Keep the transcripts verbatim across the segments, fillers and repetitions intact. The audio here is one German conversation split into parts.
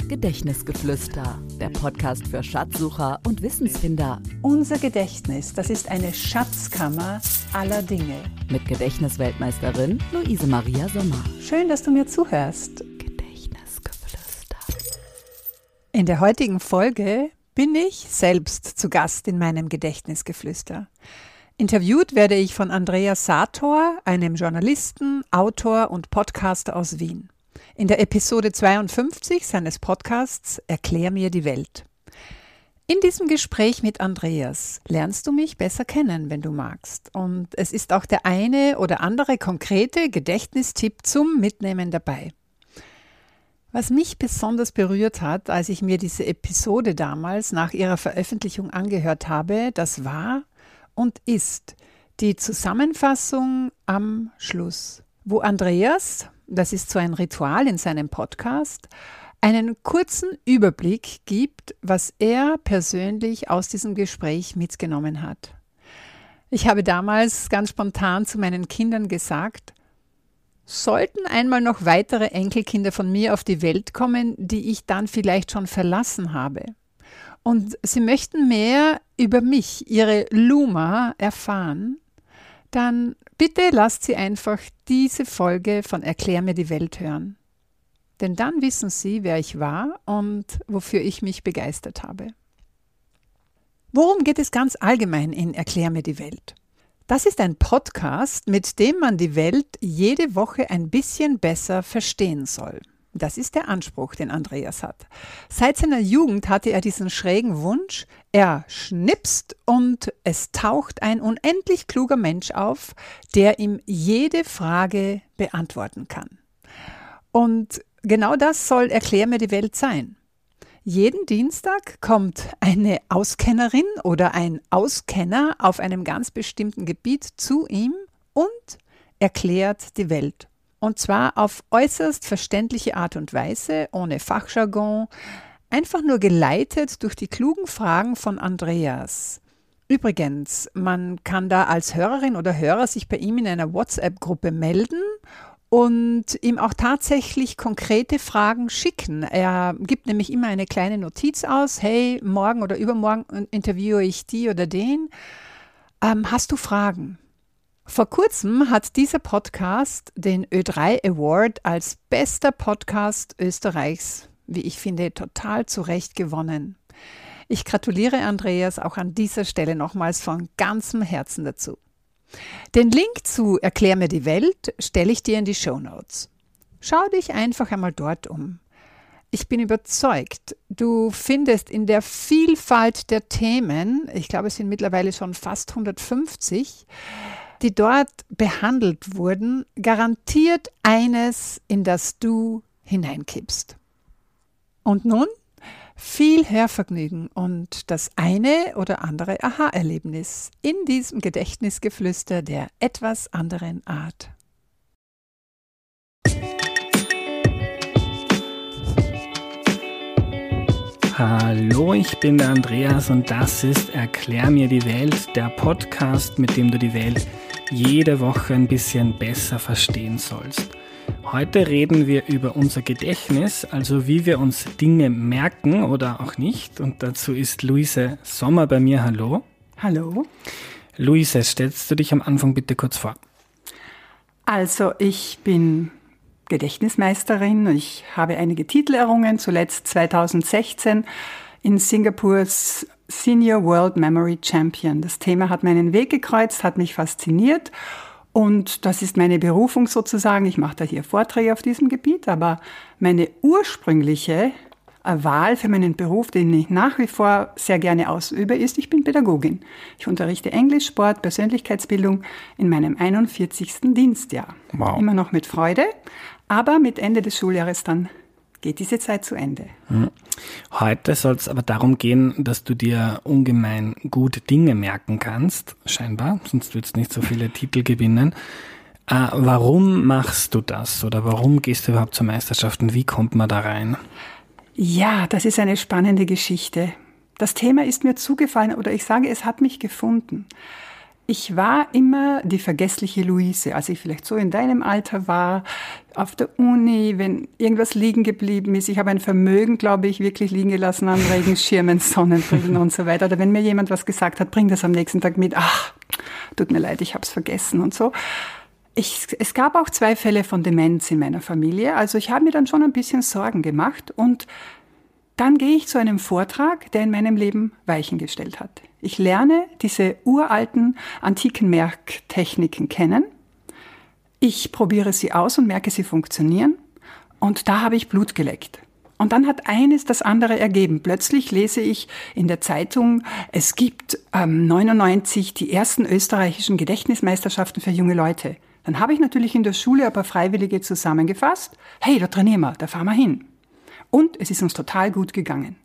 Gedächtnisgeflüster, der Podcast für Schatzsucher und Wissensfinder. Unser Gedächtnis, das ist eine Schatzkammer aller Dinge. Mit Gedächtnisweltmeisterin Luise Maria Sommer. Schön, dass du mir zuhörst. Gedächtnisgeflüster. In der heutigen Folge bin ich selbst zu Gast in meinem Gedächtnisgeflüster. Interviewt werde ich von Andreas Sator, einem Journalisten, Autor und Podcaster aus Wien. In der Episode zweiundfünfzig seines Podcasts Erklär mir die Welt. In diesem Gespräch mit Andreas lernst du mich besser kennen, wenn du magst. Und es ist auch der eine oder andere konkrete Gedächtnistipp zum Mitnehmen dabei. Was mich besonders berührt hat, als ich mir diese Episode damals nach ihrer Veröffentlichung angehört habe, das war und ist die Zusammenfassung am Schluss, wo Andreas, das ist so ein Ritual in seinem Podcast, einen kurzen Überblick gibt, was er persönlich aus diesem Gespräch mitgenommen hat. Ich habe damals ganz spontan zu meinen Kindern gesagt, sollten einmal noch weitere Enkelkinder von mir auf die Welt kommen, die ich dann vielleicht schon verlassen habe, und sie möchten mehr über mich, ihre Luma, erfahren, dann bitte lasst sie einfach diese Folge von Erklär mir die Welt hören. Denn dann wissen sie, wer ich war und wofür ich mich begeistert habe. Worum geht es ganz allgemein in Erklär mir die Welt? Das ist ein Podcast, mit dem man die Welt jede Woche ein bisschen besser verstehen soll. Das ist der Anspruch, den Andreas hat. Seit seiner Jugend hatte er diesen schrägen Wunsch, er schnipst und es taucht ein unendlich kluger Mensch auf, der ihm jede Frage beantworten kann. Und genau das soll Erklär mir die Welt sein. Jeden Dienstag kommt eine Auskennerin oder ein Auskenner auf einem ganz bestimmten Gebiet zu ihm und erklärt die Welt. Und zwar auf äußerst verständliche Art und Weise, ohne Fachjargon, einfach nur geleitet durch die klugen Fragen von Andreas. Übrigens, man kann da als Hörerin oder Hörer sich bei ihm in einer WhatsApp-Gruppe melden und ihm auch tatsächlich konkrete Fragen schicken. Er gibt nämlich immer eine kleine Notiz aus, hey, morgen oder übermorgen interviewe ich die oder den. Ähm, hast du Fragen? Vor kurzem hat dieser Podcast den Ö drei Award als bester Podcast Österreichs, wie ich finde, total zu Recht gewonnen. Ich gratuliere Andreas auch an dieser Stelle nochmals von ganzem Herzen dazu. Den Link zu Erklär mir die Welt stelle ich dir in die Shownotes. Schau dich einfach einmal dort um. Ich bin überzeugt, du findest in der Vielfalt der Themen, ich glaube es sind mittlerweile schon fast hundertfünfzig, die dort behandelt wurden, garantiert eines, in das du hineinkippst. Und nun viel Hörvergnügen und das eine oder andere Aha-Erlebnis in diesem Gedächtnisgeflüster der etwas anderen Art. Hallo, ich bin der Andreas und das ist Erklär mir die Welt, der Podcast, mit dem du die Welt jede Woche ein bisschen besser verstehen sollst. Heute reden wir über unser Gedächtnis, also wie wir uns Dinge merken oder auch nicht. Und dazu ist Luise Sommer bei mir. Hallo. Hallo. Luise, stellst du dich am Anfang bitte kurz vor? Also ich bin Gedächtnismeisterin. Ich habe einige Titel errungen, zuletzt zweitausendsechzehn in Singapurs Senior World Memory Champion. Das Thema hat meinen Weg gekreuzt, hat mich fasziniert und das ist meine Berufung sozusagen. Ich mache da hier Vorträge auf diesem Gebiet, aber meine ursprüngliche Wahl für meinen Beruf, den ich nach wie vor sehr gerne ausübe, ist, ich bin Pädagogin. Ich unterrichte Englisch, Sport, Persönlichkeitsbildung in meinem einundvierzigsten Dienstjahr. Wow. Immer noch mit Freude, aber mit Ende des Schuljahres dann geht diese Zeit zu Ende. Heute soll es aber darum gehen, dass du dir ungemein gut Dinge merken kannst, scheinbar, sonst würdest du nicht so viele Titel gewinnen. Äh, warum machst du das oder warum gehst du überhaupt zur Meisterschaft und wie kommt man da rein? Ja, das ist eine spannende Geschichte. Das Thema ist mir zugefallen oder ich sage, es hat mich gefunden. Ich war immer die vergessliche Luise, als ich vielleicht so in deinem Alter war, auf der Uni, wenn irgendwas liegen geblieben ist. Ich habe ein Vermögen, glaube ich, wirklich liegen gelassen an Regenschirmen, Sonnenbrillen und so weiter. Oder wenn mir jemand was gesagt hat, bring das am nächsten Tag mit. Ach, tut mir leid, ich habe es vergessen und so. Ich, es gab auch zwei Fälle von Demenz in meiner Familie. Also ich habe mir dann schon ein bisschen Sorgen gemacht. Und dann gehe ich zu einem Vortrag, der in meinem Leben Weichen gestellt hat. Ich lerne diese uralten, antiken Merktechniken kennen. Ich probiere sie aus und merke, sie funktionieren. Und da habe ich Blut geleckt. Und dann hat eines das andere ergeben. Plötzlich lese ich in der Zeitung, es gibt ähm, neunundneunzig die ersten österreichischen Gedächtnismeisterschaften für junge Leute. Dann habe ich natürlich in der Schule ein paar Freiwillige zusammengefasst. Hey, da trainieren wir, da fahren wir hin. Und es ist uns total gut gegangen.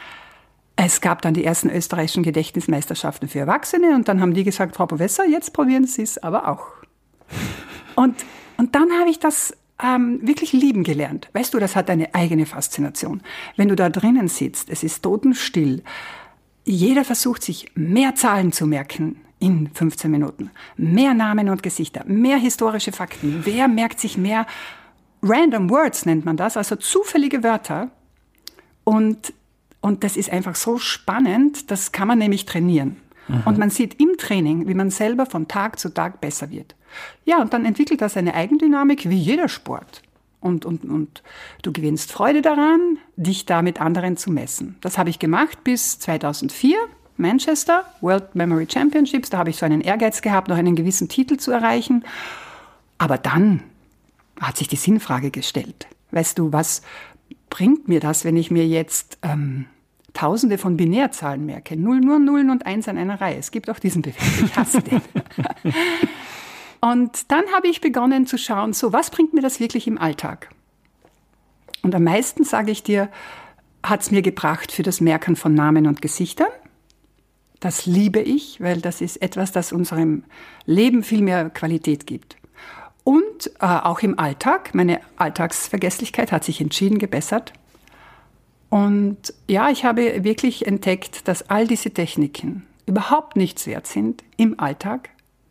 Es gab dann die ersten österreichischen Gedächtnismeisterschaften für Erwachsene und dann haben die gesagt, Frau Professor, jetzt probieren Sie es aber auch. Und, und dann habe ich das ähm, wirklich lieben gelernt. Weißt du, das hat eine eigene Faszination. Wenn du da drinnen sitzt, es ist totenstill. Jeder versucht sich mehr Zahlen zu merken in fünfzehn Minuten. Mehr Namen und Gesichter, mehr historische Fakten. Wer merkt sich mehr Random Words nennt man das, also zufällige Wörter. Und, und das ist einfach so spannend, das kann man nämlich trainieren. Mhm. Und man sieht im Training, wie man selber von Tag zu Tag besser wird. Ja, und dann entwickelt das eine Eigendynamik wie jeder Sport. Und, und, und du gewinnst Freude daran, dich da mit anderen zu messen. Das habe ich gemacht bis zweitausendvier, Manchester, World Memory Championships. Da habe ich so einen Ehrgeiz gehabt, noch einen gewissen Titel zu erreichen. Aber dann hat sich die Sinnfrage gestellt. Weißt du, was bringt mir das, wenn ich mir jetzt ähm, Tausende von Binärzahlen merke? Null, nur Nullen und Eins an einer Reihe. Es gibt auch diesen Begriff. Ich hasse den. Und dann habe ich begonnen zu schauen, so, was bringt mir das wirklich im Alltag? Und am meisten, sage ich dir, hat es mir gebracht für das Merken von Namen und Gesichtern. Das liebe ich, weil das ist etwas, das unserem Leben viel mehr Qualität gibt. Und äh, auch im Alltag, meine Alltagsvergesslichkeit hat sich entschieden gebessert. Und ja, ich habe wirklich entdeckt, dass all diese Techniken überhaupt nichts wert sind im Alltag,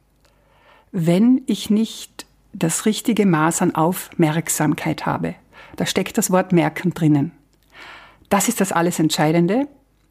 wenn ich nicht das richtige Maß an Aufmerksamkeit habe. Da steckt das Wort Merken drinnen. Das ist das alles Entscheidende.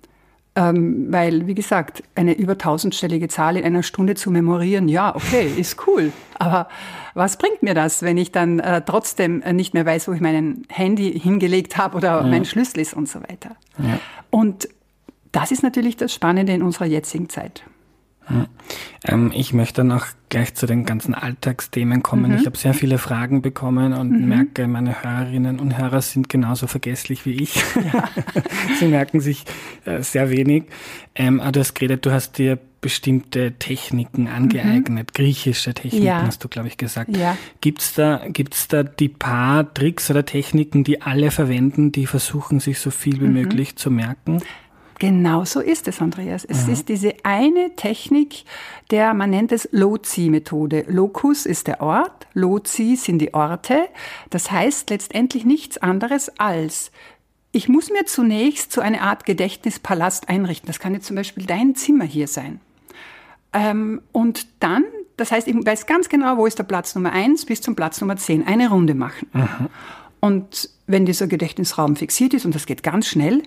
Ähm, weil, wie gesagt, eine über tausendstellige Zahl in einer Stunde zu memorieren, ja, okay, ist cool. Aber was bringt mir das, wenn ich dann äh, trotzdem nicht mehr weiß, wo ich mein Handy hingelegt habe oder ja. mein Schlüssel ist und so weiter. Ja. Und das ist natürlich das Spannende in unserer jetzigen Zeit. Ja. Ähm, ich möchte noch gleich zu den ganzen Alltagsthemen kommen. Mhm. Ich habe sehr viele Fragen bekommen und mhm. merke, meine Hörerinnen und Hörer sind genauso vergesslich wie ich. Ja. Sie merken sich äh, sehr wenig. Ähm, aber du hast geredet, du hast dir bestimmte Techniken angeeignet, mhm. griechische Techniken, ja. hast du, glaube ich, gesagt. Ja. Gibt's da, gibt's da die paar Tricks oder Techniken, die alle verwenden, die versuchen, sich so viel wie mhm. möglich zu merken? Genau so ist es, Andreas. Es ja. ist diese eine Technik, der man nennt es Loci-Methode. Locus ist der Ort, Loci sind die Orte. Das heißt letztendlich nichts anderes als, ich muss mir zunächst so eine Art Gedächtnispalast einrichten. Das kann jetzt zum Beispiel dein Zimmer hier sein. Ähm, und dann, das heißt, ich weiß ganz genau, wo ist der Platz Nummer eins bis zum Platz Nummer zehn. Eine Runde machen. Mhm. Und wenn dieser Gedächtnisraum fixiert ist, und das geht ganz schnell,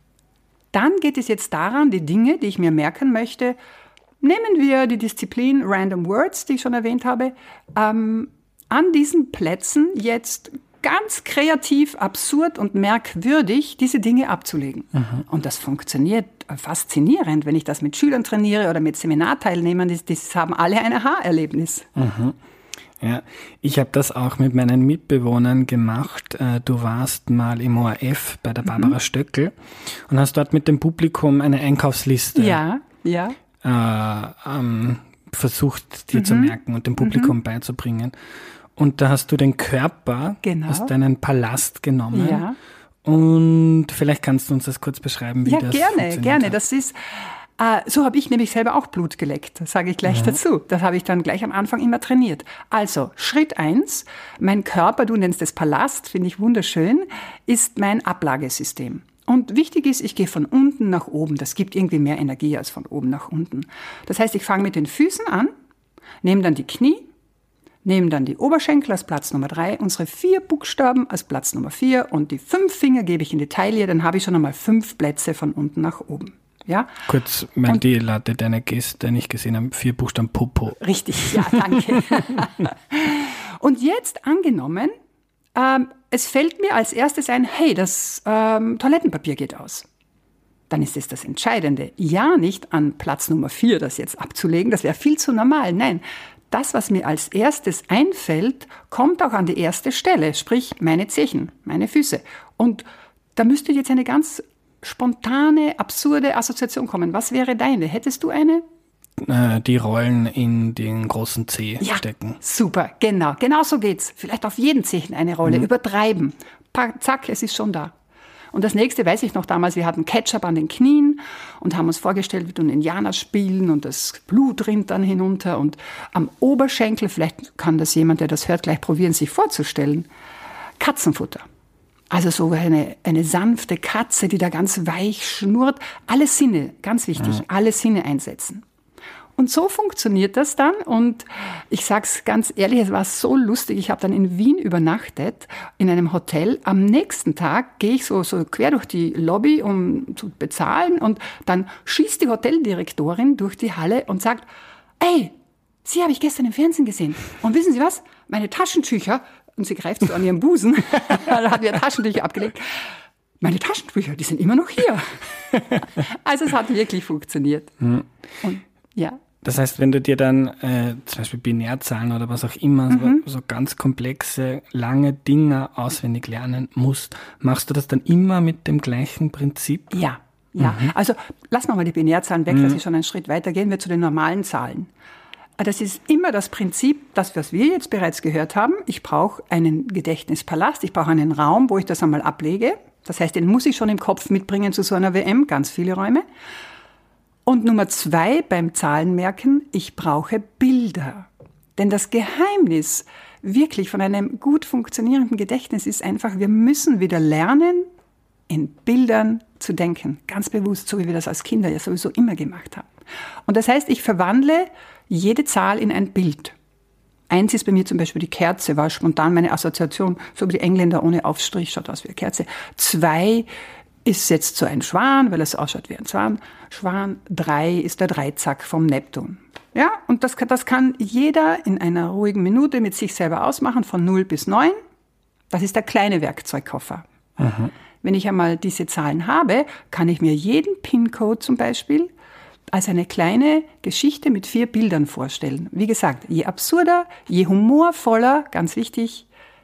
dann geht es jetzt daran, die Dinge, die ich mir merken möchte, nehmen wir die Disziplin Random Words, die ich schon erwähnt habe, ähm, an diesen Plätzen jetzt ganz kreativ, absurd und merkwürdig diese Dinge abzulegen. Mhm. Und das funktioniert faszinierend, wenn ich das mit Schülern trainiere oder mit Seminarteilnehmern, die, die haben alle ein Aha-Erlebnis. Mhm. Ja, ich habe das auch mit meinen Mitbewohnern gemacht. Du warst mal im O R F bei der Barbara mhm. Stöckel und hast dort mit dem Publikum eine Einkaufsliste ja, ja. Äh, ähm, versucht dir mhm. zu merken und dem Publikum mhm. beizubringen. Und da hast du den Körper genau. aus deinem Palast genommen. Ja. Und vielleicht kannst du uns das kurz beschreiben, wie ja, das gerne, funktioniert gerne. hat. Das ist... Uh, so habe ich nämlich selber auch Blut geleckt, sage ich gleich ja. dazu. Das habe ich dann gleich am Anfang immer trainiert. Also, Schritt eins, mein Körper, du nennst es Palast, finde ich wunderschön, ist mein Ablagesystem. Und wichtig ist, ich gehe von unten nach oben. Das gibt irgendwie mehr Energie als von oben nach unten. Das heißt, ich fange mit den Füßen an, nehme dann die Knie, nehme dann die Oberschenkel als Platz Nummer drei, unsere vier Buchstaben als Platz Nummer vier und die fünf Finger gebe ich in die Taille, dann habe ich schon einmal fünf Plätze von unten nach oben. Ja? Kurz, weil und, die Leute, deine Gäste nicht gesehen haben, vier Buchstaben Popo. Richtig, ja, danke. Und jetzt angenommen, ähm, es fällt mir als erstes ein, hey, das ähm, Toilettenpapier geht aus. Dann ist es das Entscheidende. Ja, nicht an Platz Nummer vier das jetzt abzulegen, das wäre viel zu normal. Nein, das, was mir als erstes einfällt, kommt auch an die erste Stelle, sprich meine Zehen, meine Füße. Und da müsste jetzt eine ganz spontane, absurde Assoziation kommen. Was wäre deine? Hättest du eine? Die Rollen in den großen Zeh ja, stecken. Super, genau. Genau so geht's. Vielleicht auf jeden Zehen eine Rolle. Mhm. Übertreiben. Zack, es ist schon da. Und das nächste weiß ich noch damals, wir hatten Ketchup an den Knien und haben uns vorgestellt, wie du Indianer spielen und das Blut rinnt dann hinunter und am Oberschenkel, vielleicht kann das jemand, der das hört, gleich probieren, sich vorzustellen, Katzenfutter. Also so eine, eine sanfte Katze, die da ganz weich schnurrt. Alle Sinne, ganz wichtig, mhm. alle Sinne einsetzen. Und so funktioniert das dann und ich sag's ganz ehrlich, es war so lustig, ich habe dann in Wien übernachtet, in einem Hotel. Am nächsten Tag gehe ich so, so quer durch die Lobby, um zu bezahlen und dann schießt die Hoteldirektorin durch die Halle und sagt, ey, Sie habe ich gestern im Fernsehen gesehen und wissen Sie was, meine Taschentücher, und sie greift so an ihren Busen, da hat wir Taschentücher abgelegt, meine Taschentücher, die sind immer noch hier. Also es hat wirklich funktioniert. Mhm. Und ja. Das heißt, wenn du dir dann äh, zum Beispiel Binärzahlen oder was auch immer, mhm. so, so ganz komplexe, lange Dinge auswendig lernen musst, machst du das dann immer mit dem gleichen Prinzip? Ja, ja. Mhm. Also lassen wir mal die Binärzahlen weg, mhm. dass wir schon einen Schritt weiter gehen wir zu den normalen Zahlen. Das ist immer das Prinzip, das, was wir jetzt bereits gehört haben. Ich brauche einen Gedächtnispalast, ich brauche einen Raum, wo ich das einmal ablege. Das heißt, den muss ich schon im Kopf mitbringen zu so einer W M, ganz viele Räume. Und Nummer zwei beim Zahlenmerken, ich brauche Bilder. Denn das Geheimnis wirklich von einem gut funktionierenden Gedächtnis ist einfach, wir müssen wieder lernen, in Bildern zu denken. Ganz bewusst, so wie wir das als Kinder ja sowieso immer gemacht haben. Und das heißt, ich verwandle jede Zahl in ein Bild. Eins ist bei mir zum Beispiel die Kerze, war spontan meine Assoziation, so wie die Engländer ohne Aufstrich, schaut aus wie eine Kerze. Zwei ist jetzt so ein Schwan, weil es ausschaut wie ein Schwan. Schwan, drei ist der Dreizack vom Neptun. Ja, und das, das kann jeder in einer ruhigen Minute mit sich selber ausmachen, von null bis neun. Das ist der kleine Werkzeugkoffer. Mhm. Wenn ich einmal diese Zahlen habe, kann ich mir jeden PIN-Code zum Beispiel als eine kleine Geschichte mit vier Bildern vorstellen. Wie gesagt, je absurder, je humorvoller, ganz wichtig.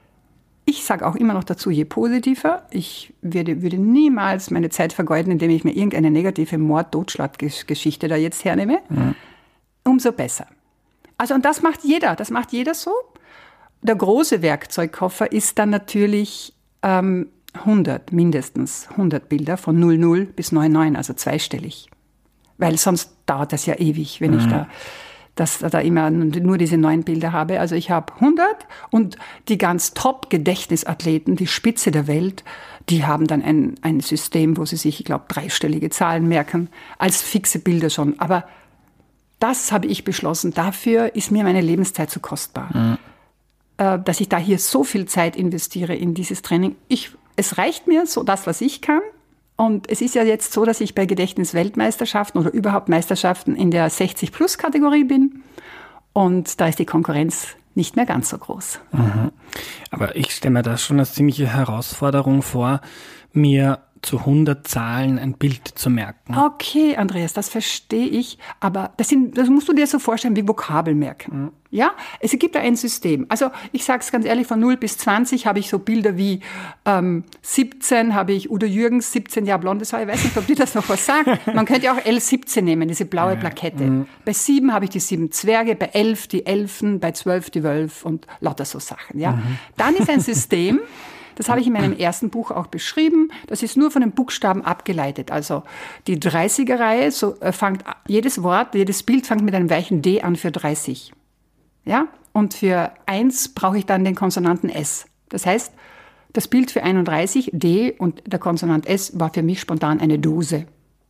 Ich sage auch immer noch dazu, je positiver. Ich würde, würde niemals meine Zeit vergeuden, indem ich mir irgendeine negative Mord-Totschlag-Geschichte da jetzt hernehme. Mhm. Umso besser. Also, und das macht jeder. Das macht jeder so. Der große Werkzeugkoffer ist dann natürlich ähm, hundert, mindestens hundert Bilder von null null bis neun neun, also zweistellig. Weil sonst dauert das ja ewig, wenn mhm. ich da, das, da immer nur diese neun Bilder habe. Also ich habe hundert und die ganz Top-Gedächtnisathleten, die Spitze der Welt, die haben dann ein, ein System, wo sie sich, ich glaube, dreistellige Zahlen merken, als fixe Bilder schon. Aber das habe ich beschlossen. Dafür ist mir meine Lebenszeit zu kostbar. Mhm. Äh, dass ich da hier so viel Zeit investiere in dieses Training. Ich, es reicht mir so das, was ich kann. Und es ist ja jetzt so, dass ich bei Gedächtnis-Weltmeisterschaften oder überhaupt Meisterschaften in der sechzig-Plus-Kategorie bin. Und da ist die Konkurrenz nicht mehr ganz so groß. Mhm. Aber ich stelle mir das schon als ziemliche Herausforderung vor, mir zu hundert Zahlen ein Bild zu merken. Okay, Andreas, das verstehe ich. Aber das, sind, das musst du dir so vorstellen wie Vokabel merken. Mhm. Ja, es gibt da ein System. Also ich sage es ganz ehrlich, von null bis zwanzig habe ich so Bilder wie ähm, siebzehn habe ich Udo Jürgens, siebzehn Jahre blondes Haar. Ich weiß nicht, ob dir das noch was sagt. Man könnte auch L siebzehn nehmen, diese blaue Plakette. Mhm. Bei sieben habe ich die sieben Zwerge, bei elf die Elfen, bei zwölf die Wölfe und lauter so Sachen. Ja, mhm. Dann ist ein System, das habe ich in meinem ersten Buch auch beschrieben. Das ist nur von den Buchstaben abgeleitet. Also die dreißiger-Reihe, so äh, fängt jedes Wort, jedes Bild fängt mit einem weichen D an für dreißig. Ja? Und für eins brauche ich dann den Konsonanten S. Das heißt, Das Bild für einunddreißig, D und der Konsonant S, war für mich spontan eine Dose.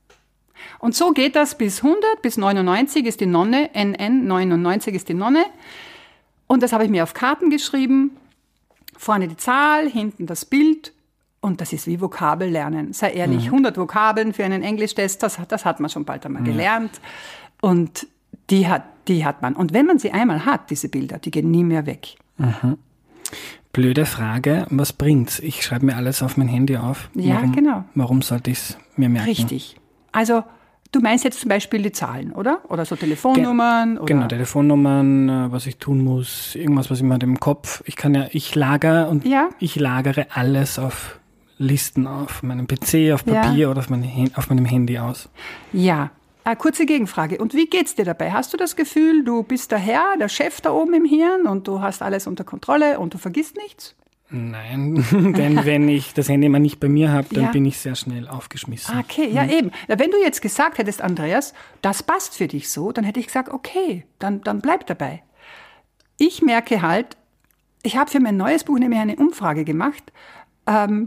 Und so geht das bis hundert, bis neunundneunzig ist die Nonne, N N, neunundneunzig ist die Nonne. Und das habe ich mir auf Karten geschrieben. Vorne die Zahl, hinten das Bild. Und das ist wie Vokabel lernen. Sei ehrlich, mhm. hundert Vokabeln für einen Englischtest, das, das hat man schon bald einmal mhm. gelernt. Und die hat, die hat man. Und wenn man sie einmal hat, diese Bilder, die gehen nie mehr weg. Mhm. Blöde Frage, was bringt's? Ich schreibe mir alles auf mein Handy auf. Ja, warum, genau. Warum sollte ich es mir merken? Richtig. Also du meinst jetzt zum Beispiel die Zahlen, oder? Oder so Telefonnummern? Ge- oder? Genau, Telefonnummern, was ich tun muss, irgendwas, was ich mir im Kopf. Ich kann ja, ich lagere und ja. ich lagere alles auf Listen, auf meinem P C, auf Papier ja. oder auf, meine, auf meinem Handy aus. Ja. Eine kurze Gegenfrage. Und wie geht's dir dabei? Hast du das Gefühl, du bist der Herr, der Chef da oben im Hirn und du hast alles unter Kontrolle und du vergisst nichts? Nein, denn wenn ich das Handy mal nicht bei mir habe, dann ja. bin ich sehr schnell aufgeschmissen. Okay, ja, mhm. eben. Wenn du jetzt gesagt hättest, Andreas, das passt für dich so, dann hätte ich gesagt, okay, dann, dann bleib dabei. Ich merke halt, ich habe für mein neues Buch nämlich eine Umfrage gemacht. Ähm,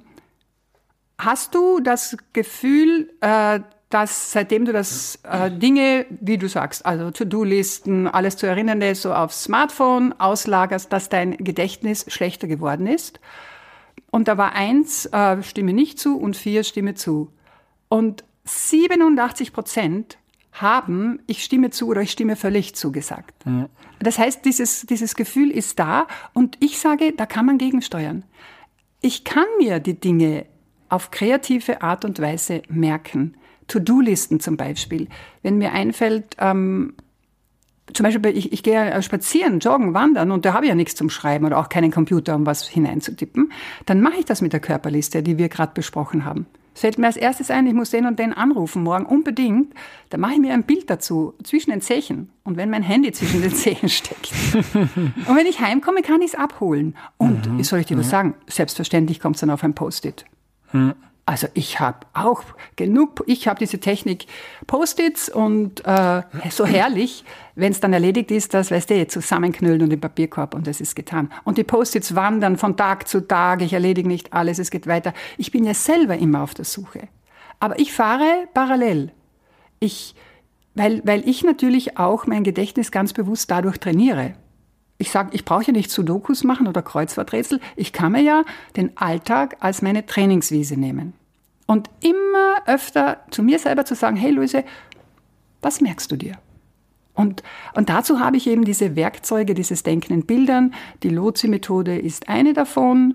hast du das Gefühl, äh, dass seitdem du das äh, Dinge, wie du sagst, also To-Do-Listen, alles zu Erinnernde so aufs Smartphone auslagerst, dass dein Gedächtnis schlechter geworden ist? Und da war eins, äh, stimme nicht zu und vier, stimme zu. Und siebenundachtzig Prozent haben, ich stimme zu oder ich stimme völlig zu gesagt. Mhm. Das heißt, dieses, dieses Gefühl ist da und ich sage, da kann man gegensteuern. Ich kann mir die Dinge auf kreative Art und Weise merken. To-Do-Listen zum Beispiel. Wenn mir einfällt, ähm, zum Beispiel, ich, ich gehe spazieren, joggen, wandern und da habe ich ja nichts zum Schreiben oder auch keinen Computer, um was hineinzutippen, dann mache ich das mit der Körperliste, die wir gerade besprochen haben. Es fällt mir als erstes ein, ich muss den und den anrufen morgen unbedingt, dann mache ich mir ein Bild dazu zwischen den Zehen und wenn mein Handy zwischen den Zehen steckt. Und wenn ich heimkomme, kann ich es abholen. Und, mhm. soll ich dir was sagen, selbstverständlich kommt es dann auf ein Post-it. Mhm. Also ich habe auch genug, ich habe diese Technik Post-its und äh, so herrlich, wenn es dann erledigt ist, das, weißt du, zusammenknüllen und im Papierkorb und das ist getan. Und die Post-its wandern von Tag zu Tag, ich erledige nicht alles, es geht weiter. Ich bin ja selber immer auf der Suche. Aber ich fahre parallel. Ich, weil, weil ich natürlich auch mein Gedächtnis ganz bewusst dadurch trainiere. Ich sage, ich brauche ja nicht Sudokus machen oder Kreuzworträtsel. Ich kann mir ja den Alltag als meine Trainingswiese nehmen. Und immer öfter zu mir selber zu sagen, hey Luise, was merkst du dir? Und, und dazu habe ich eben diese Werkzeuge, dieses Denken in Bildern. Die Lotzi-Methode ist eine davon.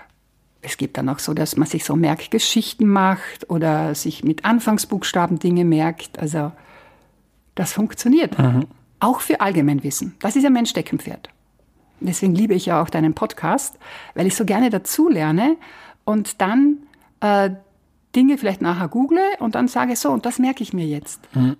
Es gibt dann auch so, dass man sich so Merkgeschichten macht oder sich mit Anfangsbuchstaben Dinge merkt. Also das funktioniert. Mhm. Auch für Allgemeinwissen. Das ist ja mein Steckenpferd. Deswegen liebe ich ja auch deinen Podcast, weil ich so gerne dazu lerne und dann äh, Dinge vielleicht nachher google und dann sage so, und das merke ich mir jetzt.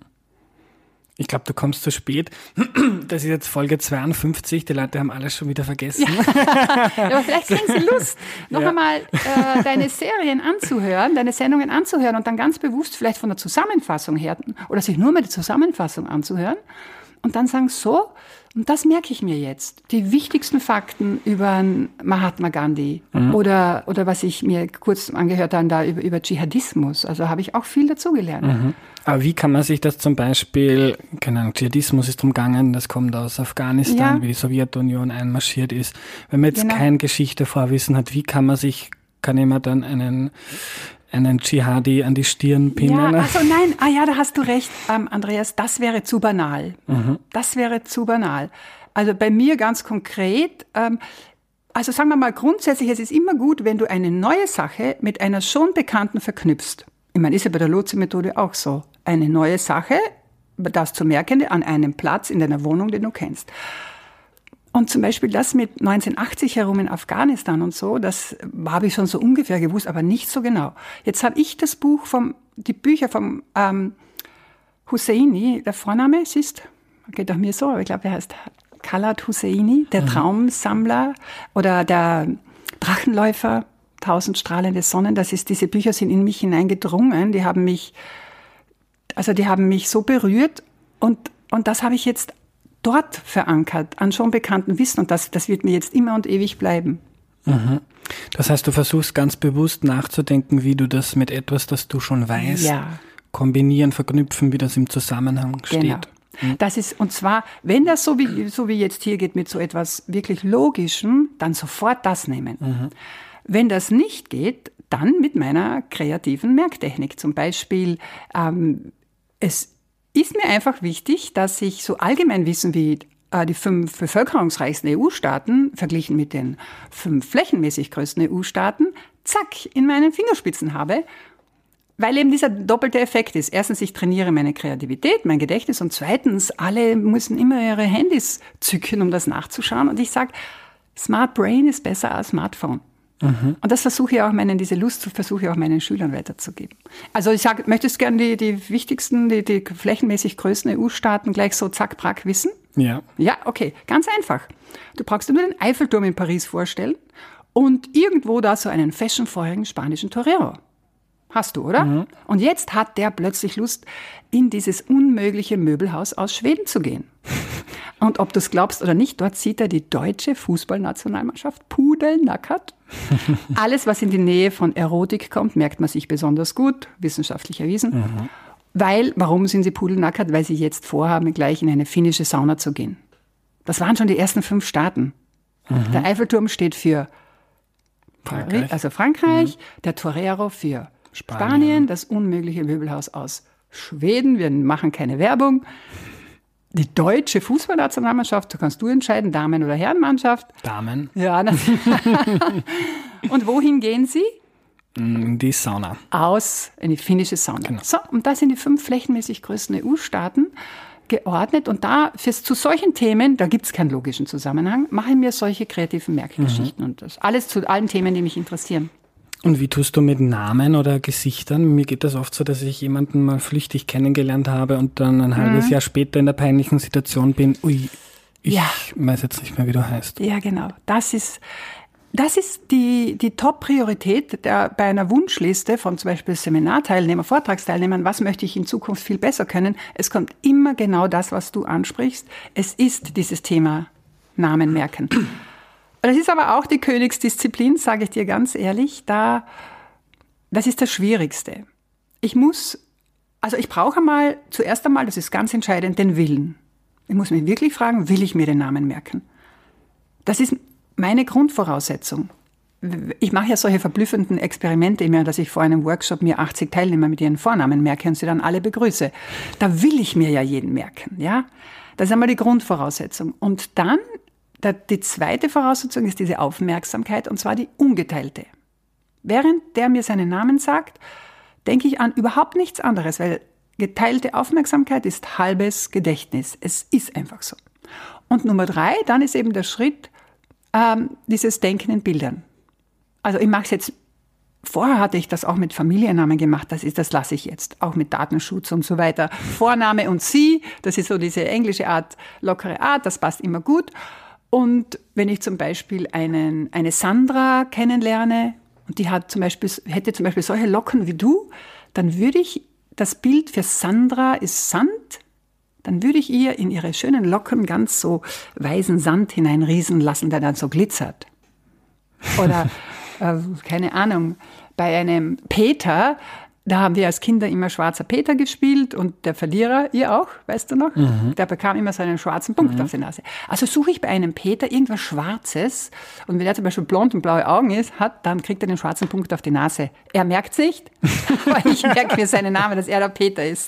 Ich glaube, du kommst zu spät. Das ist jetzt Folge zweiundfünfzig, die Leute haben alles schon wieder vergessen. Ja, aber vielleicht kriegen sie Lust, noch ja. einmal äh, deine Serien anzuhören, deine Sendungen anzuhören und dann ganz bewusst vielleicht von der Zusammenfassung her oder sich nur mit der Zusammenfassung anzuhören. Und dann sagen so, und das merke ich mir jetzt, die wichtigsten Fakten über Mahatma Gandhi mhm. oder, oder was ich mir kurz angehört habe, da über, über Dschihadismus. Also habe ich auch viel dazugelernt. Mhm. Aber wie kann man sich das zum Beispiel, keine Ahnung, Dschihadismus ist umgangen, das kommt aus Afghanistan, ja. wie die Sowjetunion einmarschiert ist. Wenn man jetzt genau. kein Geschichtevorwissen hat, wie kann man sich, kann ich mir dann einen... einen Dschihadi an die Stirn pinnen. Ja, also nein, ah ja, da hast du recht, ähm, Andreas, das wäre zu banal. Mhm. Das wäre zu banal. Also bei mir ganz konkret, ähm, also sagen wir mal grundsätzlich, es ist immer gut, wenn du eine neue Sache mit einer schon bekannten verknüpfst. Ich meine, ist ja bei der Lotzi-Methode auch so. Eine neue Sache, das zu merken, an einem Platz in deiner Wohnung, den du kennst. Und zum Beispiel das mit neunzehnhundertachtzig herum in Afghanistan und so, das habe ich schon so ungefähr gewusst, aber nicht so genau. Jetzt habe ich das Buch vom, die Bücher vom ähm, Husseini, der Vorname ist, geht auch mir so, aber ich glaube, er heißt Khaled Hosseini, der mhm. Traumsammler oder der Drachenläufer, Tausend strahlende Sonnen. Das ist, diese Bücher sind in mich hineingedrungen, die haben mich, also die haben mich so berührt und, und das habe ich jetzt dort verankert, an schon bekannten Wissen. Und das, das wird mir jetzt immer und ewig bleiben. Mhm. Das heißt, du versuchst ganz bewusst nachzudenken, wie du das mit etwas, das du schon weißt, Ja. kombinieren, verknüpfen, wie das im Zusammenhang steht. Genau. Das ist, und zwar, wenn das so wie, so wie jetzt hier geht mit so etwas wirklich Logischem, dann sofort das nehmen. Mhm. Wenn das nicht geht, dann mit meiner kreativen Merktechnik. Zum Beispiel, ähm, es ist mir einfach wichtig, dass ich so Allgemeinwissen wie äh, die fünf bevölkerungsreichsten E U-Staaten verglichen mit den fünf flächenmäßig größten E U-Staaten, zack, in meinen Fingerspitzen habe. Weil eben dieser doppelte Effekt ist. Erstens, ich trainiere meine Kreativität, mein Gedächtnis und zweitens, alle müssen immer ihre Handys zücken, um das nachzuschauen. Und ich sage, Smart Brain ist besser als Smartphone. Mhm. Und das versuche ich auch meinen, diese Lust versuche ich auch meinen Schülern weiterzugeben. Also ich sage, möchtest du gerne die, die wichtigsten, die, die flächenmäßig größten E U-Staaten gleich so zack, brack wissen? Ja. Ja, okay, ganz einfach. Du brauchst dir nur den Eiffelturm in Paris vorstellen und irgendwo da so einen fashionvorherigen spanischen Torero. Hast du, oder? Mhm. Und jetzt hat der plötzlich Lust, in dieses unmögliche Möbelhaus aus Schweden zu gehen. Und ob du es glaubst oder nicht, dort sieht er die deutsche Fußballnationalmannschaft pudelnackert. Alles, was in die Nähe von Erotik kommt, merkt man sich besonders gut, wissenschaftlich erwiesen. Mhm. Weil, warum sind sie pudelnackert? Weil sie jetzt vorhaben, gleich in eine finnische Sauna zu gehen. Das waren schon die ersten fünf Staaten. Mhm. Der Eiffelturm steht für Frankreich, also Frankreich, mhm. der Torero für Spanien. Spanien, das unmögliche Möbelhaus aus Schweden. Wir machen keine Werbung. Die deutsche Fußballnationalmannschaft, da kannst du entscheiden, Damen- oder Herrenmannschaft. Damen. Ja, natürlich. Und wohin gehen sie? In die Sauna. Aus, in die finnische Sauna. Genau. So, und das sind die fünf flächenmäßig größten E U-Staaten geordnet. Und da, fürs, zu solchen Themen, da gibt es keinen logischen Zusammenhang, mache ich mir solche kreativen Merkgeschichten. Mhm. Und das alles zu allen Themen, die mich interessieren. Und wie tust du mit Namen oder Gesichtern? Mir geht das oft so, dass ich jemanden mal flüchtig kennengelernt habe und dann ein halbes mhm. Jahr später in der peinlichen Situation bin, ui, ich ja. weiß jetzt nicht mehr, wie du heißt. Ja, genau. Das ist, das ist die, die Top-Priorität der, bei einer Wunschliste von zum Beispiel Seminarteilnehmern, Vortragsteilnehmern. Was möchte ich in Zukunft viel besser können? Es kommt immer genau das, was du ansprichst. Es ist dieses Thema Namen merken. Das ist aber auch die Königsdisziplin, sage ich dir ganz ehrlich. Da, das ist das Schwierigste. Ich muss, also ich brauche einmal, zuerst einmal, das ist ganz entscheidend, den Willen. Ich muss mich wirklich fragen, will ich mir den Namen merken? Das ist meine Grundvoraussetzung. Ich mache ja solche verblüffenden Experimente immer, dass ich vor einem Workshop mir achtzig Teilnehmer mit ihren Vornamen merke und sie dann alle begrüße. Da will ich mir ja jeden merken, ja? Das ist einmal die Grundvoraussetzung. Und dann die zweite Voraussetzung ist diese Aufmerksamkeit, und zwar die ungeteilte. Während der mir seinen Namen sagt, denke ich an überhaupt nichts anderes, weil geteilte Aufmerksamkeit ist halbes Gedächtnis. Es ist einfach so. Und Nummer drei, dann ist eben der Schritt, ähm, dieses Denken in Bildern. Also ich mache es jetzt, vorher hatte ich das auch mit Familiennamen gemacht, das ist, das lasse ich jetzt, auch mit Datenschutz und so weiter. Vorname und Sie, das ist so diese englische Art, lockere Art, das passt immer gut. Und wenn ich zum Beispiel einen, eine Sandra kennenlerne und die hat zum Beispiel, hätte zum Beispiel solche Locken wie du, dann würde ich, das Bild für Sandra ist Sand, dann würde ich ihr in ihre schönen Locken ganz so weißen Sand hineinrieseln lassen, der dann so glitzert. Oder, äh, keine Ahnung, bei einem Peter, da haben wir als Kinder immer Schwarzer Peter gespielt und der Verlierer, ihr auch, weißt du noch? Mhm. Der bekam immer so einen schwarzen Punkt mhm. auf die Nase. Also suche ich bei einem Peter irgendwas Schwarzes und wenn er zum Beispiel blond und blaue Augen ist, hat, dann kriegt er den schwarzen Punkt auf die Nase. Er merkt es nicht, aber ich merke mir seinen Namen, dass er der Peter ist.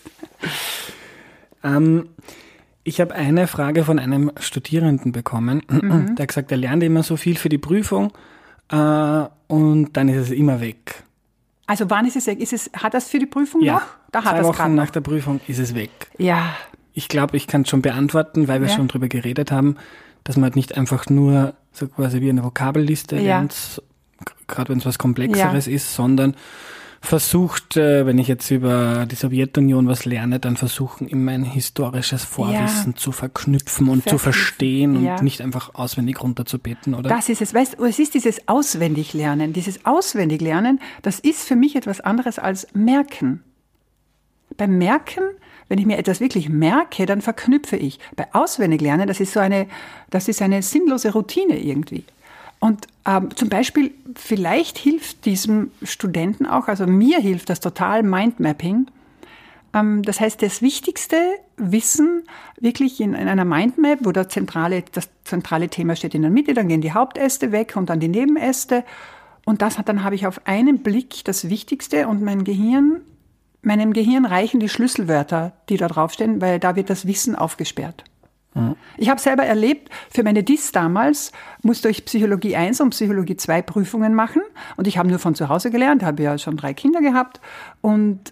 Ähm, ich habe eine Frage von einem Studierenden bekommen, mhm. der hat gesagt, er lernt immer so viel für die Prüfung äh, und dann ist es immer weg. Also wann ist es weg? Ist es, hat das für die Prüfung ja, noch? Da hat zwei das Wochen nach noch. der Prüfung ist es weg. Ja. Ich glaube, ich kann es schon beantworten, weil wir ja. schon drüber geredet haben, dass man halt nicht einfach nur so quasi wie eine Vokabelliste ja. lernt, gerade wenn es was Komplexeres ja. ist, sondern versucht, wenn ich jetzt über die Sowjetunion was lerne, dann versuchen, immer ein historisches Vorwissen ja. zu verknüpfen und verknüpfen. zu verstehen ja. und nicht einfach auswendig runterzubeten, oder? Das ist es. Weißt du, es ist dieses Auswendiglernen. Dieses Auswendiglernen, das ist für mich etwas anderes als Merken. Beim Merken, wenn ich mir etwas wirklich merke, dann verknüpfe ich. Bei Auswendiglernen, das ist so eine, das ist eine sinnlose Routine irgendwie. Und ähm, zum Beispiel, vielleicht hilft diesem Studenten auch, also mir hilft das total Mindmapping. Ähm, das heißt, das wichtigste Wissen wirklich in, in einer Mindmap, wo das zentrale, das zentrale Thema steht in der Mitte, dann gehen die Hauptäste weg und dann die Nebenäste. Und das hat, dann habe ich auf einen Blick das Wichtigste und mein Gehirn, meinem Gehirn reichen die Schlüsselwörter, die da draufstehen, weil da wird das Wissen aufgesperrt. Mhm. Ich habe selber erlebt, für meine D I S damals musste ich Psychologie eins und Psychologie zwei Prüfungen machen und ich habe nur von zu Hause gelernt, habe ja schon drei Kinder gehabt und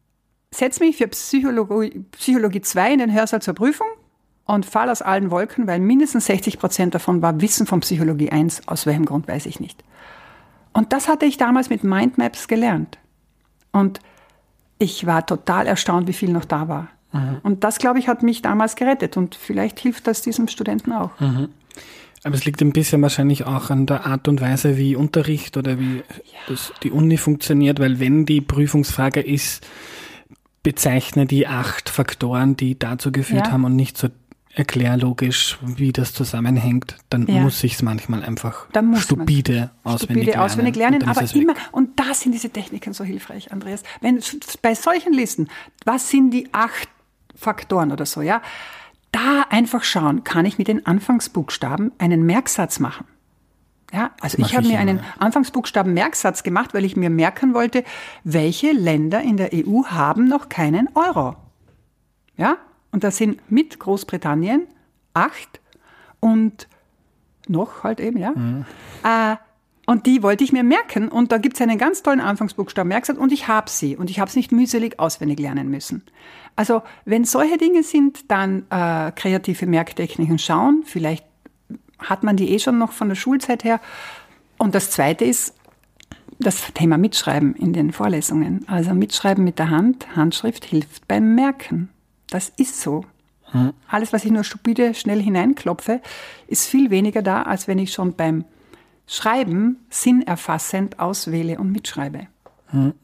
setze mich für Psychologie, Psychologie zwei in den Hörsaal zur Prüfung und falle aus allen Wolken, weil mindestens sechzig Prozent davon war Wissen von Psychologie eins, aus welchem Grund weiß ich nicht. Und das hatte ich damals mit Mindmaps gelernt. Und ich war total erstaunt, wie viel noch da war. Mhm. Und das, glaube ich, hat mich damals gerettet. Und vielleicht hilft das diesem Studenten auch. Mhm. Aber es liegt ein bisschen wahrscheinlich auch an der Art und Weise, wie Unterricht oder wie ja. das, die Uni funktioniert. Weil wenn die Prüfungsfrage ist, bezeichne die acht Faktoren, die dazu geführt ja. haben und nicht so erklärlogisch, wie das zusammenhängt, dann ja. muss ich es manchmal einfach stupide auswendig stupide auswendig lernen. lernen aber immer, und da sind diese Techniken so hilfreich, Andreas. Wenn bei solchen Listen, was sind die acht Faktoren oder so, ja, da einfach schauen, kann ich mit den Anfangsbuchstaben einen Merksatz machen. Ja, also ich habe mir einen Anfangsbuchstaben-Merksatz gemacht, weil ich mir merken wollte, welche Länder in der E U haben noch keinen Euro. Ja, und das sind mit Großbritannien acht und noch halt eben, ja. Mhm. Äh, und die wollte ich mir merken. Und da gibt es einen ganz tollen Anfangsbuchstaben Merksatz und ich habe sie. Und ich habe es nicht mühselig auswendig lernen müssen. Also wenn solche Dinge sind, dann äh, kreative Merktechniken schauen. Vielleicht hat man die eh schon noch von der Schulzeit her. Und das Zweite ist das Thema Mitschreiben in den Vorlesungen. Also Mitschreiben mit der Hand, Handschrift hilft beim Merken. Das ist so. Hm. Alles, was ich nur stupide schnell hineinklopfe, ist viel weniger da, als wenn ich schon beim Schreiben sinnerfassend auswähle und mitschreibe. Hm.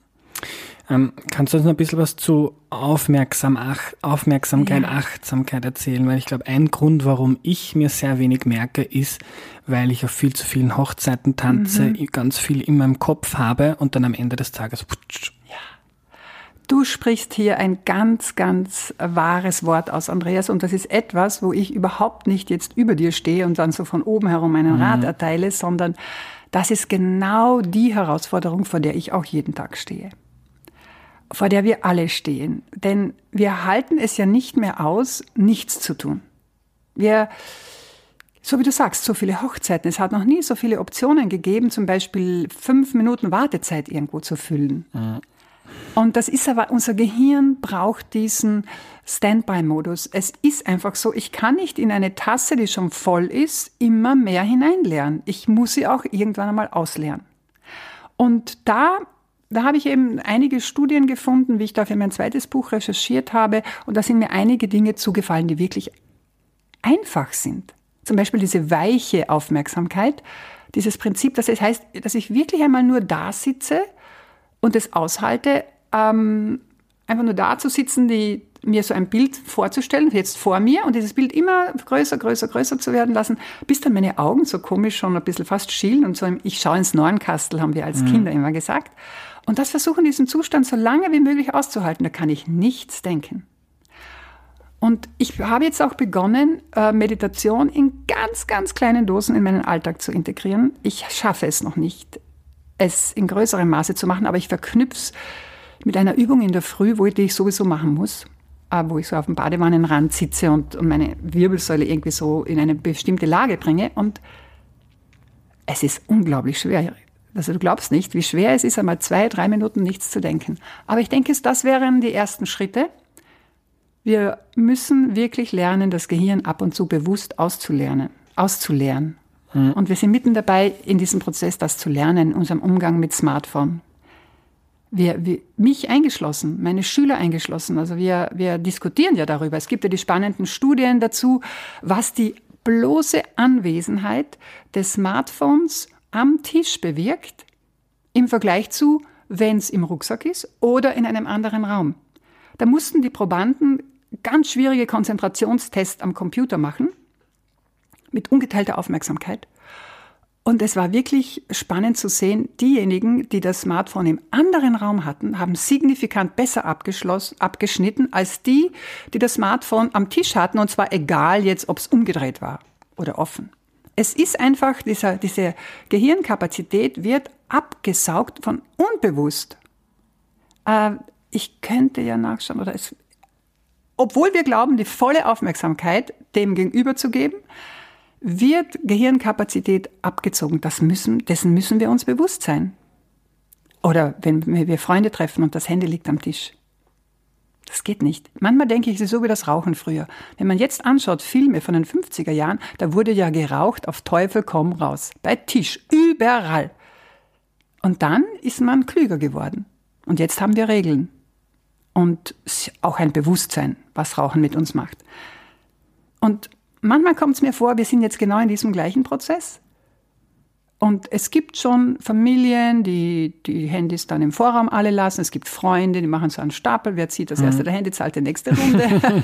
Ähm, kannst du uns noch ein bisschen was zu Aufmerksam, Ach, Aufmerksamkeit, ja. Achtsamkeit erzählen? Weil ich glaube, ein Grund, warum ich mir sehr wenig merke, ist, weil ich auf viel zu vielen Hochzeiten tanze, mhm. ganz viel in meinem Kopf habe und dann am Ende des Tages putsch. Ja. Du sprichst hier ein ganz, ganz wahres Wort aus, Andreas, und das ist etwas, wo ich überhaupt nicht jetzt über dir stehe und dann so von oben herum einen mhm. Rat erteile, sondern das ist genau die Herausforderung, vor der ich auch jeden Tag stehe. Vor der wir alle stehen. Denn wir halten es ja nicht mehr aus, nichts zu tun. Wir, so wie du sagst, so viele Hochzeiten. Es hat noch nie so viele Optionen gegeben, zum Beispiel fünf Minuten Wartezeit irgendwo zu füllen. Mhm. Und das ist aber, unser Gehirn braucht diesen Standby-Modus. Es ist einfach so, ich kann nicht in eine Tasse, die schon voll ist, immer mehr hineinleeren. Ich muss sie auch irgendwann einmal ausleeren. Und da, da habe ich eben einige Studien gefunden, wie ich da für mein zweites Buch recherchiert habe. Und da sind mir einige Dinge zugefallen, die wirklich einfach sind. Zum Beispiel diese weiche Aufmerksamkeit, dieses Prinzip, das heißt, dass ich wirklich einmal nur da sitze und es aushalte, ähm, einfach nur da zu sitzen, die, mir so ein Bild vorzustellen, jetzt vor mir, und dieses Bild immer größer, größer, größer zu werden lassen, bis dann meine Augen so komisch schon ein bisschen fast schielen und so, im, ich schaue ins Nornkastel, haben wir als mhm. Kinder immer gesagt. Und das versuchen, diesen Zustand so lange wie möglich auszuhalten, da kann ich nichts denken. Und ich habe jetzt auch begonnen, Meditation in ganz, ganz kleinen Dosen in meinen Alltag zu integrieren. Ich schaffe es noch nicht, es in größerem Maße zu machen, aber ich verknüpfe es mit einer Übung in der Früh, wo ich, die ich sowieso machen muss, wo ich so auf dem Badewannenrand sitze und, und meine Wirbelsäule irgendwie so in eine bestimmte Lage bringe. Und es ist unglaublich schwer. Also du glaubst nicht, wie schwer es ist, einmal zwei, drei Minuten nichts zu denken. Aber ich denke, das wären die ersten Schritte. Wir müssen wirklich lernen, das Gehirn ab und zu bewusst auszulernen, auszuleeren. Mhm. Und wir sind mitten dabei, in diesem Prozess das zu lernen, in unserem Umgang mit Smartphone. Wir, wir, mich eingeschlossen, meine Schüler eingeschlossen. Also wir, wir diskutieren ja darüber. Es gibt ja die spannenden Studien dazu, was die bloße Anwesenheit des Smartphones am Tisch bewirkt, im Vergleich zu, wenn es im Rucksack ist oder in einem anderen Raum. Da mussten die Probanden ganz schwierige Konzentrationstests am Computer machen, mit ungeteilter Aufmerksamkeit. Und es war wirklich spannend zu sehen, diejenigen, die das Smartphone im anderen Raum hatten, haben signifikant besser abgeschlossen, abgeschnitten als die, die das Smartphone am Tisch hatten, und zwar egal jetzt, ob es umgedreht war oder offen. Es ist einfach, dieser, diese Gehirnkapazität wird abgesaugt von unbewusst. Äh, ich könnte ja nachschauen, oder es, obwohl wir glauben, die volle Aufmerksamkeit dem Gegenüber zu geben, wird Gehirnkapazität abgezogen. Das müssen, dessen müssen wir uns bewusst sein. Oder wenn wir Freunde treffen und das Handy liegt am Tisch. Das geht nicht. Manchmal denke ich, es ist so wie das Rauchen früher. Wenn man jetzt anschaut, Filme von den fünfziger Jahren, da wurde ja geraucht, auf Teufel komm raus. Bei Tisch, überall. Und dann ist man klüger geworden. Und jetzt haben wir Regeln. Und auch ein Bewusstsein, was Rauchen mit uns macht. Und manchmal kommt es mir vor, wir sind jetzt genau in diesem gleichen Prozess. Und es gibt schon Familien, die die Handys dann im Vorraum alle lassen. Es gibt Freunde, die machen so einen Stapel. Wer zieht das erste mhm. der Handy, zahlt die nächste Runde.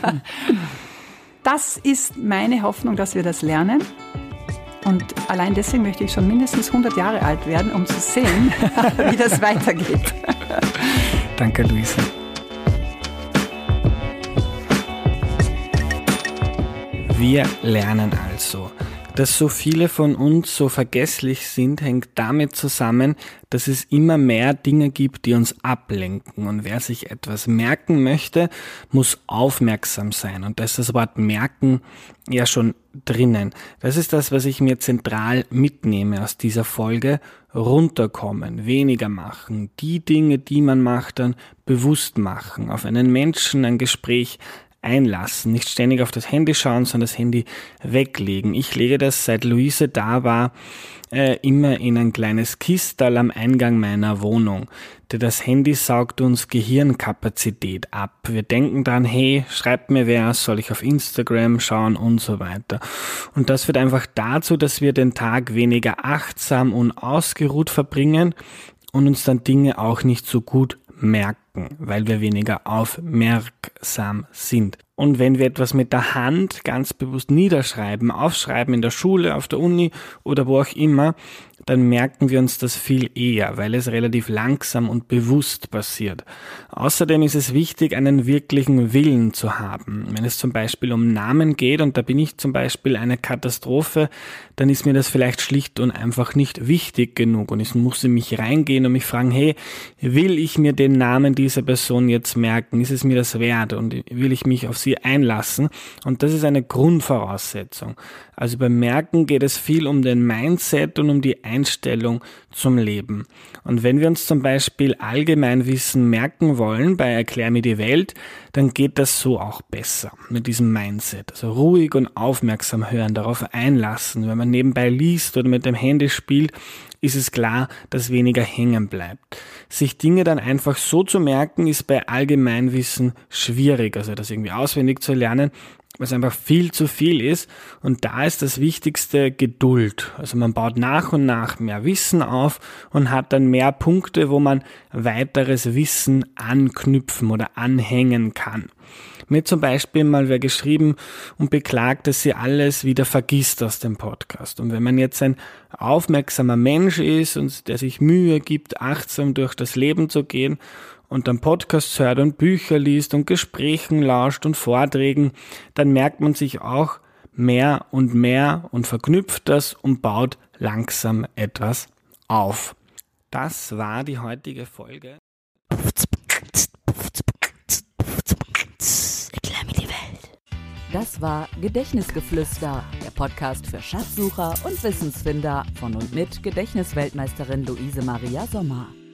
Das ist meine Hoffnung, dass wir das lernen. Und allein deswegen möchte ich schon mindestens hundert Jahre alt werden, um zu sehen, wie das weitergeht. Danke, Luise. Wir lernen also. Dass so viele von uns so vergesslich sind, hängt damit zusammen, dass es immer mehr Dinge gibt, die uns ablenken. Und wer sich etwas merken möchte, muss aufmerksam sein. Und da ist das Wort merken ja schon drinnen. Das ist das, was ich mir zentral mitnehme aus dieser Folge. Runterkommen, weniger machen, die Dinge, die man macht, dann bewusst machen, auf einen Menschen, ein Gespräch einlassen, nicht ständig auf das Handy schauen, sondern das Handy weglegen. Ich lege das, seit Luise da war, äh, immer in ein kleines Kistel am Eingang meiner Wohnung. Denn das Handy saugt uns Gehirnkapazität ab. Wir denken dran, hey, schreibt mir wer, soll ich auf Instagram schauen und so weiter. Und das führt einfach dazu, dass wir den Tag weniger achtsam und ausgeruht verbringen und uns dann Dinge auch nicht so gut merken, weil wir weniger aufmerksam sind. Und wenn wir etwas mit der Hand ganz bewusst niederschreiben, aufschreiben in der Schule, auf der Uni oder wo auch immer, dann merken wir uns das viel eher, weil es relativ langsam und bewusst passiert. Außerdem ist es wichtig, einen wirklichen Willen zu haben. Wenn es zum Beispiel um Namen geht, und da bin ich zum Beispiel eine Katastrophe, dann ist mir das vielleicht schlicht und einfach nicht wichtig genug. Und ich muss in mich reingehen und mich fragen, hey, will ich mir den Namen dieser Person jetzt merken? Ist es mir das wert? Und will ich mich auf sie einlassen? Und das ist eine Grundvoraussetzung. Also beim Merken geht es viel um den Mindset und um die Einstellung zum Leben. Und wenn wir uns zum Beispiel Allgemeinwissen merken wollen bei Erklär mir die Welt, dann geht das so auch besser mit diesem Mindset. Also ruhig und aufmerksam hören, darauf einlassen. Wenn man nebenbei liest oder mit dem Handy spielt, ist es klar, dass weniger hängen bleibt. Sich Dinge dann einfach so zu merken, ist bei Allgemeinwissen schwierig, also das irgendwie auswendig zu lernen, was einfach viel zu viel ist. Und da ist das Wichtigste Geduld. Also man baut nach und nach mehr Wissen auf und hat dann mehr Punkte, wo man weiteres Wissen anknüpfen oder anhängen kann. Mir zum Beispiel mal wer geschrieben und beklagt, dass sie alles wieder vergisst aus dem Podcast. Und wenn man jetzt ein aufmerksamer Mensch ist und der sich Mühe gibt, achtsam durch das Leben zu gehen und dann Podcasts hört und Bücher liest und Gesprächen lauscht und Vorträgen, dann merkt man sich auch mehr und mehr und verknüpft das und baut langsam etwas auf. Das war die heutige Folge. Erklär mir die Welt. Das war Gedächtnisgeflüster, der Podcast für Schatzsucher und Wissensfinder von und mit Gedächtnisweltmeisterin Luise Maria Sommer.